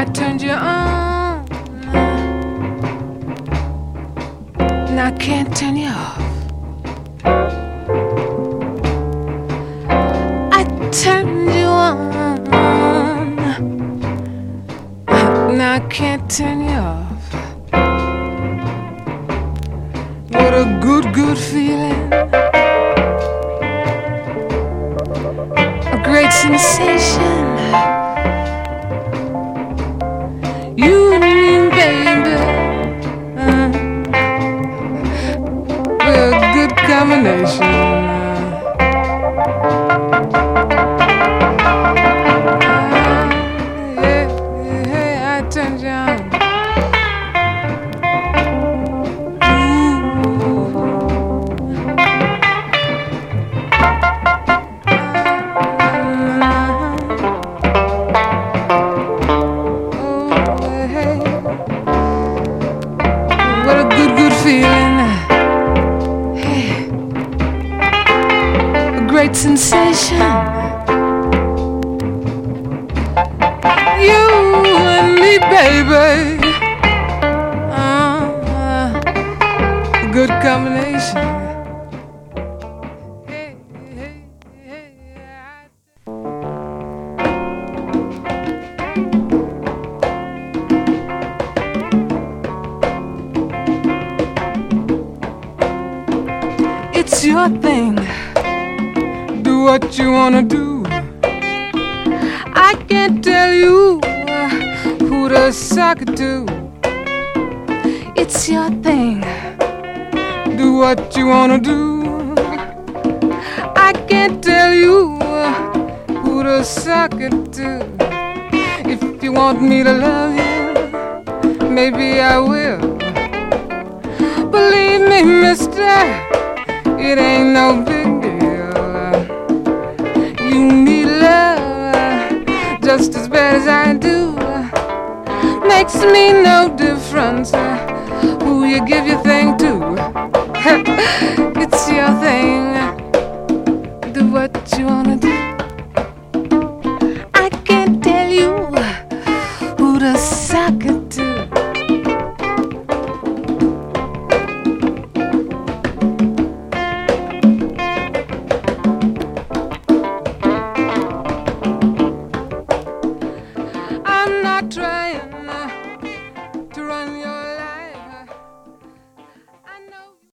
I turned you on, and I can't turn you off. I turned you on, and I can't turn you off. What a good feeling, a great sensation. You and me, baby, we're a good combination. Yeah, I turned you on. Great sensation. You and me, baby, a good combination. It's your thing. Do what you wanna do. I can't tell you who to suck it to. It's your thing. Do what you wanna do. I can't tell you who to suck it to. If you want me to love you, maybe I will. Believe me, mister, it ain't no big deal. You need love just as bad as I do. Makes me no difference who you give your thing to. It's your